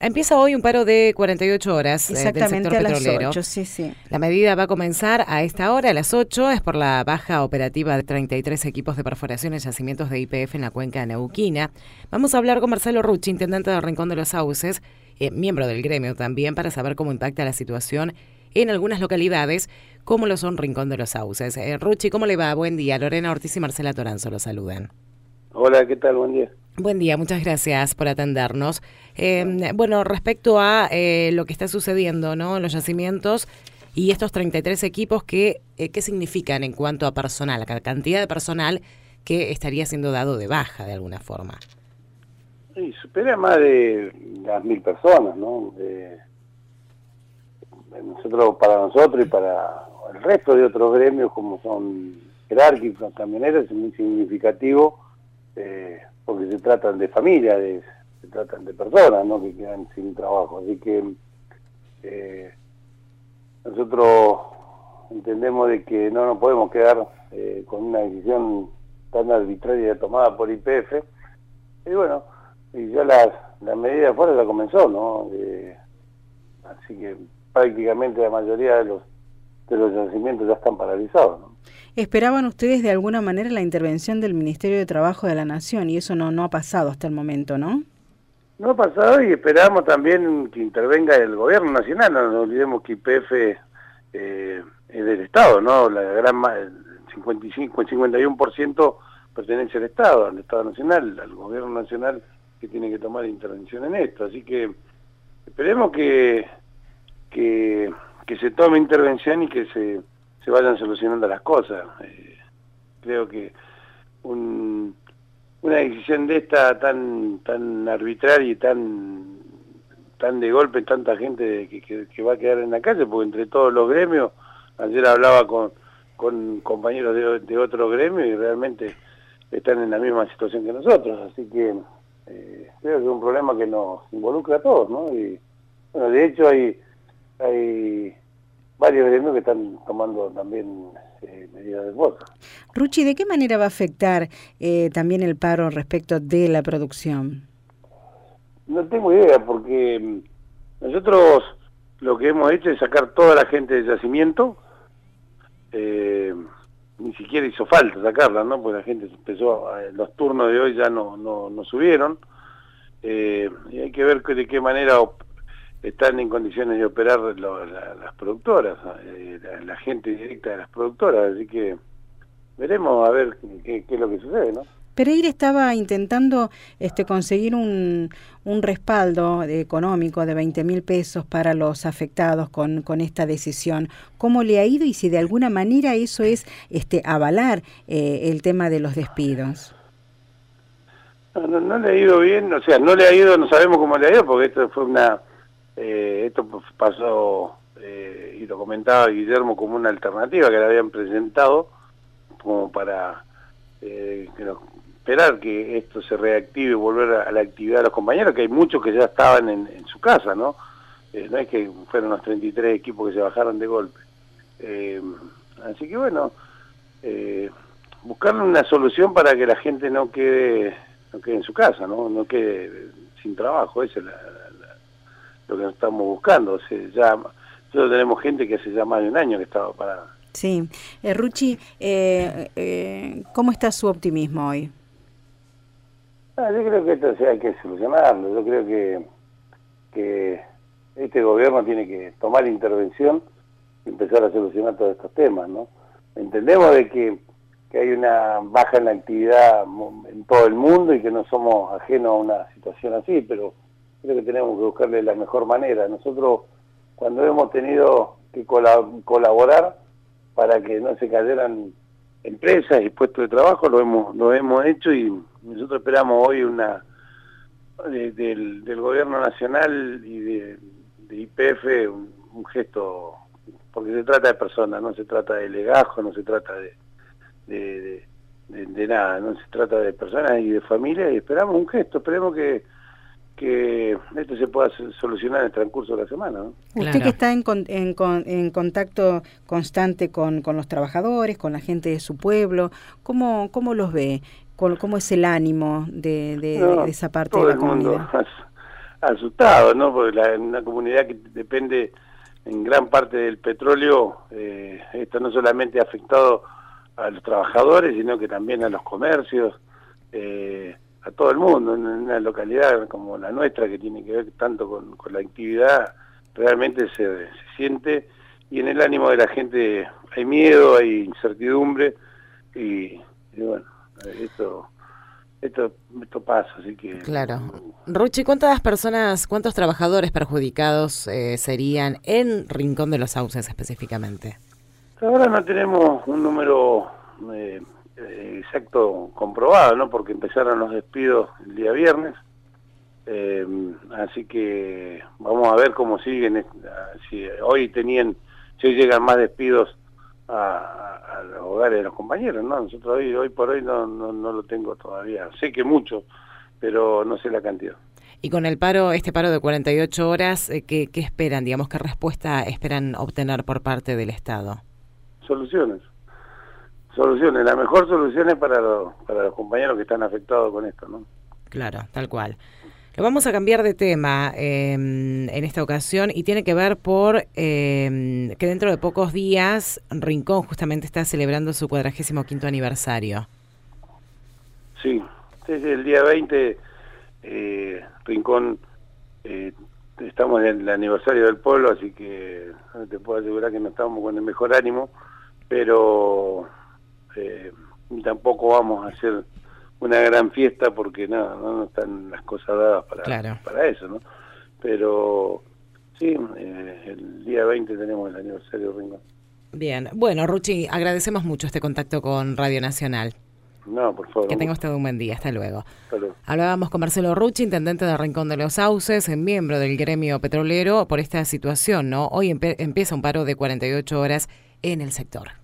Empieza hoy un paro de 48 horas Exactamente, del sector a petrolero. las 8, sí. La medida va a comenzar a esta hora, a las 8, es por la baja operativa de 33 equipos de perforaciones y yacimientos de YPF en la cuenca neuquina. Vamos a hablar con Marcelo Rucci, intendente del Rincón de los Sauces, miembro del gremio también, para saber cómo impacta la situación en algunas localidades, como lo son Rincón de los Sauces. Rucci, ¿cómo le va? Buen día. Lorena Ortiz y Marcela Toranzo lo saludan. Hola, ¿qué tal? Buen día. Buen día, muchas gracias por atendernos. Bueno, respecto a lo que está sucediendo, ¿no?, en los yacimientos y estos 33 equipos, ¿qué significan en cuanto a personal, la cantidad de personal que estaría siendo dado de baja de alguna forma? Sí, supera más de las 1000 personas, ¿no? Para nosotros y para el resto de otros gremios, como son jerárquicos, camioneros, es muy significativo, porque se tratan de familias, se tratan de personas, ¿no?, que quedan sin trabajo. Así que nosotros entendemos de que no nos podemos quedar con una decisión tan arbitraria tomada por YPF. Y bueno, y ya la medida de afuera ya comenzó, ¿no? Así que prácticamente la mayoría de los yacimientos ya están paralizados, ¿no? ¿Esperaban ustedes de alguna manera la intervención del Ministerio de Trabajo de la Nación? Y eso no ha pasado hasta el momento, ¿no? No ha pasado, y esperamos también que intervenga el gobierno nacional. No nos olvidemos que YPF es del Estado, ¿no? El 51% pertenece al Estado nacional, al gobierno nacional, que tiene que tomar intervención en esto. Así que esperemos que se tome intervención y que se vayan solucionando las cosas. Creo que una decisión de esta tan arbitraria y tan de golpe, tanta gente que va a quedar en la calle, porque entre todos los gremios, ayer hablaba con compañeros de otro gremio y realmente están en la misma situación que nosotros. Así que creo que es un problema que nos involucra a todos, ¿no? Y bueno, de hecho hay varios gremios que están tomando también medidas de voto. Rucci, ¿de qué manera va a afectar también el paro respecto de la producción? No tengo idea, porque nosotros lo que hemos hecho es sacar toda la gente del yacimiento. Ni siquiera hizo falta sacarla, ¿no? Porque la gente empezó, los turnos de hoy ya no subieron, y hay que ver de qué manera están en condiciones de operar las productoras, la gente directa de las productoras. Así que veremos a ver qué es lo que sucede, ¿no? Pereira estaba intentando conseguir un respaldo económico de 20.000 pesos para los afectados con esta decisión. ¿Cómo le ha ido y si de alguna manera eso es avalar el tema de los despidos? No le ha ido bien, o sea, no le ha ido, no sabemos cómo le ha ido, porque esto fue esto pasó, y lo comentaba Guillermo, como una alternativa que le habían presentado como para esperar que esto se reactive y volver a la actividad de los compañeros, que hay muchos que ya estaban en su casa, ¿no? No es que fueron los 33 equipos que se bajaron de golpe. Así que bueno, buscarle una solución para que la gente no quede en su casa, no quede sin trabajo. Eso es lo que estamos buscando. O sea, nosotros tenemos gente que hace ya más de un año que estaba parada. Sí. Rucci, ¿cómo está su optimismo hoy? Yo creo que esto hay que solucionarlo. Yo creo que este gobierno tiene que tomar intervención y empezar a solucionar todos estos temas, ¿no? Entendemos de que hay una baja en la actividad en todo el mundo y que no somos ajenos a una situación así, pero creo que tenemos que buscarle la mejor manera. Nosotros, cuando hemos tenido que colaborar para que no se cayeran empresas y puestos de trabajo, lo hemos hecho, y nosotros esperamos hoy del gobierno nacional y de YPF un gesto, porque se trata de personas, no se trata de legajo, no se trata de nada, no se trata de personas y de familias, y esperamos un gesto, esperemos que esto se pueda solucionar en el transcurso de la semana, ¿no? Usted Claro. que está en contacto constante con los trabajadores, con la gente de su pueblo, ¿cómo los ve? ¿Cómo es el ánimo de esa parte de la comunidad? asustados, ¿no? Porque una comunidad que depende en gran parte del petróleo, esto no solamente ha afectado a los trabajadores, sino que también a los comercios, a todo el mundo. En una localidad como la nuestra, que tiene que ver tanto con la actividad, realmente se siente, y en el ánimo de la gente hay miedo, hay incertidumbre, y bueno, esto pasa, así que... Claro. Ruchi, cuántos trabajadores perjudicados serían en Rincón de los Sauces específicamente? Ahora no tenemos un número exacto comprobado, ¿no? Porque empezaron los despidos el día viernes, así que vamos a ver cómo siguen. Si hoy llegan más despidos a los hogares de los compañeros, ¿no? Nosotros hoy por hoy no lo tengo todavía. Sé que mucho, pero no sé la cantidad. Y con este paro de 48 horas, ¿qué esperan? Digamos, ¿qué respuesta esperan obtener por parte del Estado? Soluciones. La mejor solución es para los compañeros que están afectados con esto, ¿no? Claro, tal cual. Lo vamos a cambiar de tema en esta ocasión, y tiene que ver que dentro de pocos días Rincón justamente está celebrando su 45º aniversario. Sí, el día 20 Rincón, estamos en el aniversario del pueblo, así que te puedo asegurar que no estamos con el mejor ánimo, pero tampoco vamos a hacer una gran fiesta porque no están las cosas dadas para eso, ¿no? Pero sí, el día 20 tenemos el aniversario de Rincón. Bien, bueno, Ruchi, agradecemos mucho este contacto con Radio Nacional. No, por favor. Que tenga usted un buen día, hasta luego. Hasta luego. Hablábamos con Marcelo Ruchi, intendente de Rincón de los Sauces, miembro del gremio petrolero, por esta situación, ¿no? Hoy empieza un paro de 48 horas en el sector.